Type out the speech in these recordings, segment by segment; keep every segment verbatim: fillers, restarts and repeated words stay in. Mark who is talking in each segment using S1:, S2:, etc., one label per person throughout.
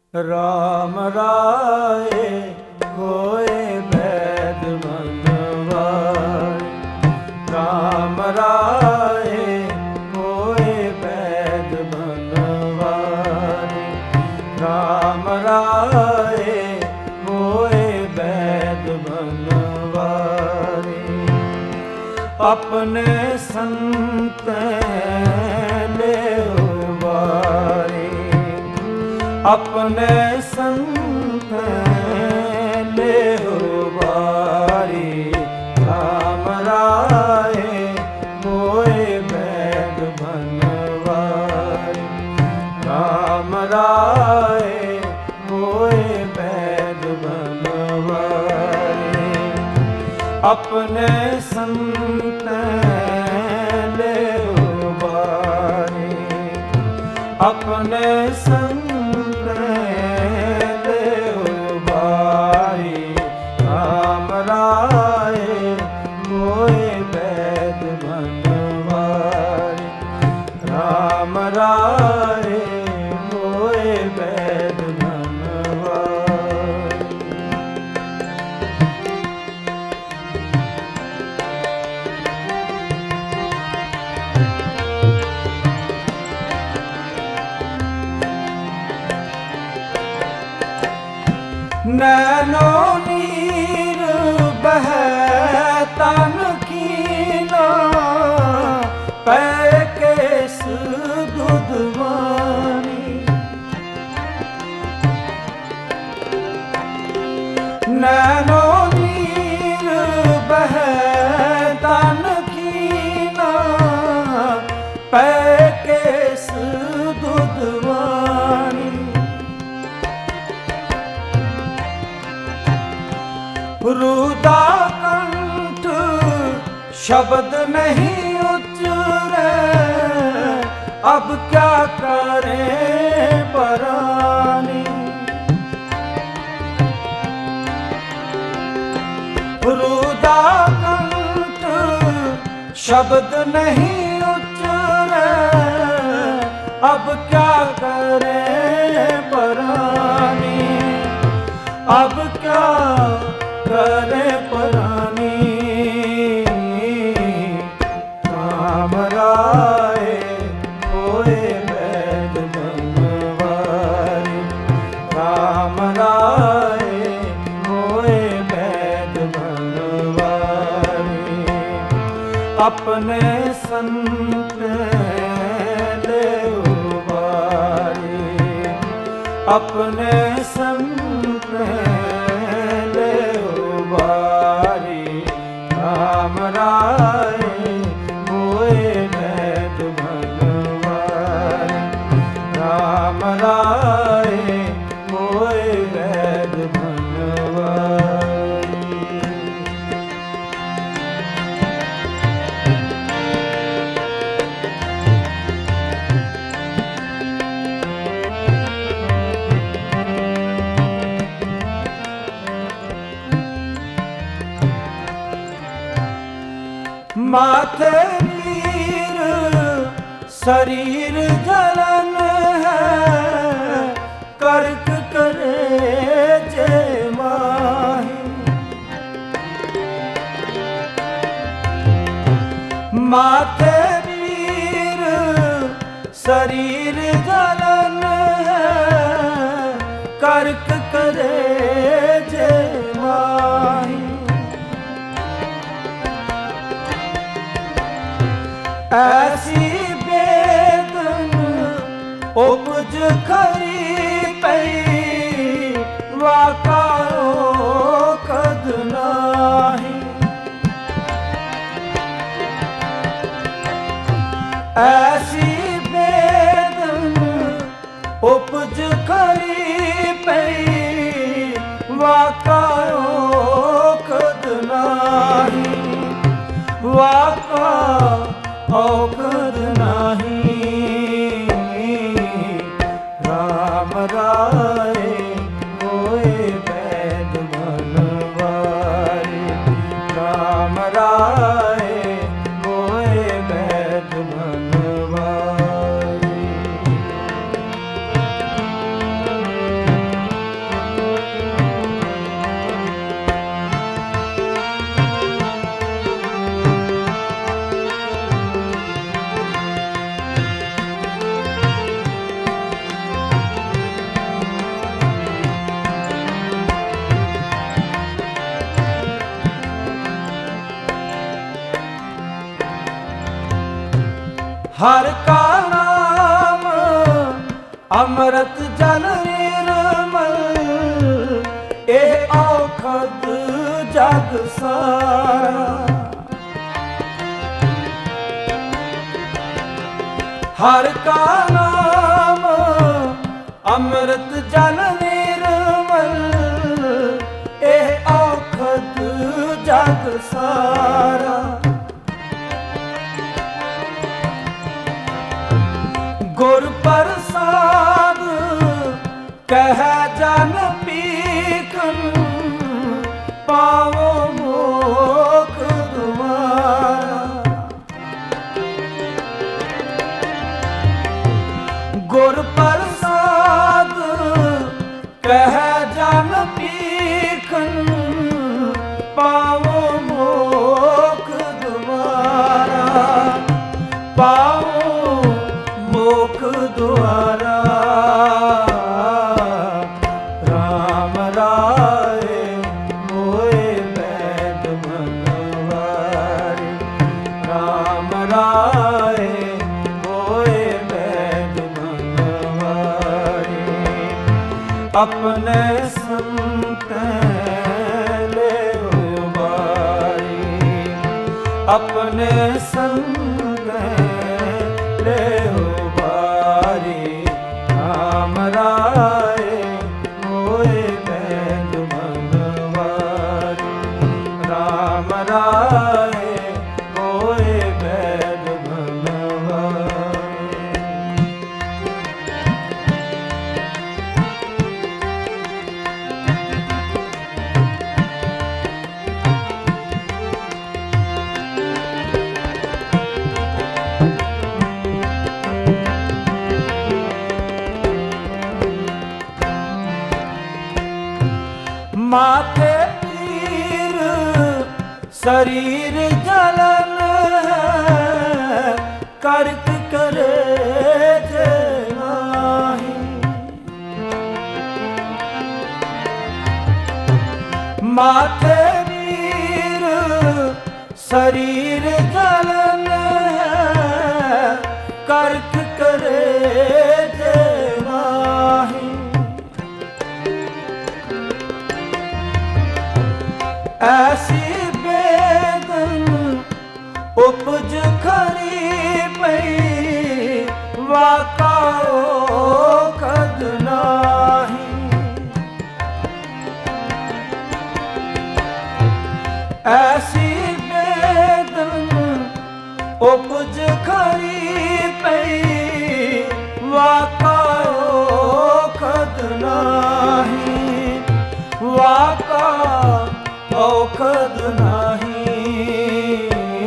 S1: ਰਾਮ ਰਾਏ ਹੋਏ ਬੈਦ ਬਨਵਾਰੇ, ਰਾਮ ਰਾਏ ਹੋਏ ਬੈਦ ਬਨਵਾਰੇ, ਰਾਮ ਰਾਏ ਹੋਏ ਬੈਦ ਬਨਵਾਰੇ। ਆਪਣੇ ਸੰਤ ਲਿਓ ਵਾਰੇ, ਆਪਣੇ ਸੰਤ ਲਿਓ ਵਾਰੀ, ਰਾਮ ਰਾਏ ਹੋਏ ਬੈਦ ਬਨਵਾਰੇ, ਰਾਮ ਰਾਏ ਹੋਏ ਬੈਦ ਬਨਵਾਰੇ। ਆਪਣੇ ਸੰਤ ਲਿਓ ਵਾਰੀ, ਆਪਣੇ ਸੰਤ ਰਾਏ ਹੋਏ ਬੈਦ ਬਨਵਾਰੇ। ਨੈਣੋ ਨੀਰ ਬਹੈ ਤਨ ਕੀਨਾ, ਪੈ ਕੇਸ ਦੁਧਵਾਨੀ। ਨੈਣੋ ਨੀਰ ਬਹੈ ਤਨ ਕੀਨਾ, ਪੈ ਕੇਸ ਦੁਧਵਾਨੀ। ਰੂਦਾ ਕੰਠ ਸ਼ਬਦ ਨਹੀਂ ਉਚਰੇ, अब क्या करें परानी। रुदा कंठ शब्द नहीं उचरे, अब क्या करें परानी, अब क्या करें परानी। राम राय होए बैद बनवारी, राम राय होए बैद बनवारी। अपने संत लियो वारी, अपने संत लियो वारी, राम राय होए बैद बनवारी, राम राय होए बैद बनवारी। माथे नीर शरीर जलन है, कर्क करे जे माही। माथे नीर शरीर जलन है, कर्क करे जे माही। ऐसी बेदन उपज खरी पई, वाकारो कद नाही। ऐसी बेदन उपज खरी पई, वाकारो कद नाही। वाका औखद नहीं, राम राय होए बैद बनवारी, राम राय होए बैद बनवारी। ਹਰ ਕਾ ਨਾਮ ਅੰਮ੍ਰਿਤ ਜਲ ਨਿਰਮਲ, ਇਹ ਔਖਦ ਜਗ ਸਾਰਾ। ਹਰ ਕਾ ਨਾਮ ਅੰਮ੍ਰਿਤ ਜਲ ਨਿਰਮਲ, ਇਹ ਔਖਦ ਜਗ ਸਾਰਾ। ਗੁਰ ਪ੍ਰਸਾਦ ਕਹਿ ਜਨ ਪੀਕਨ, ਪਾਵੋ ਮੋਖ ਦੁਆਰਾ। ਗੁਰ ਪ੍ਰਸਾਦ ਕਹਿ ਜਨ ਪੀਕਨ, ਪਾਵੋ ਮੋਖ ਦੁਆਰਾ। ਪਾਵੋ ਮੋਖ ਦੁਆਰਾ। ਰਾਮ ਰਾਏ ਹੋਏ ਬੈਦ ਮਨਵਾਰੇ, ਰਾਮ ਰਾਏ ਹੋਏ ਬੈਦ ਮਨਵਾਰੇ। ਆਪਣੇ ਸੰਤ ਲੈ ਉਬਾਰੀ, ਆਪਣੇ ਸੰਤ ਲੈ ਉਬਾਰੀ। ਰਾਮ ਰਾਏ ਹੋਏ ਬੈਦ ਮਨਵਾਰੀ, ਰਾਮ ਰਾਏ ਹੋਏ ਬੈਦ ਮਨਵਾਰੀ। माथे पीर शरीर जलन, करक करे जे नाही। माथे पीर शरीर जलन, करक करे जे नाही। ऐसी बेदन उपज खरी पई, वाकाओ कद नाही। ऐसी बेदन उपज खरी पई, वाकाओ कद नाही। वाका औखद नाही।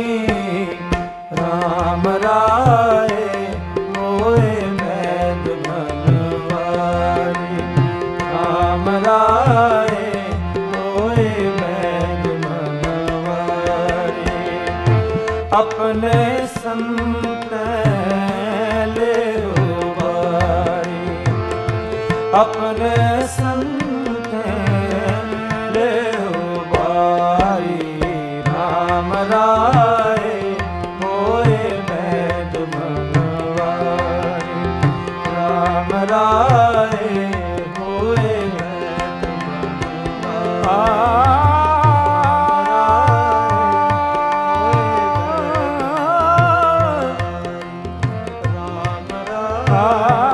S1: राम राए होए बैद मनवारी, राम राए होए बैद मनवारी। अपने संत ले उबारी, अपने संत ले उबारी। राम राए होए बैद मनवारी, राम राए होए बैद मनवारी। राम राए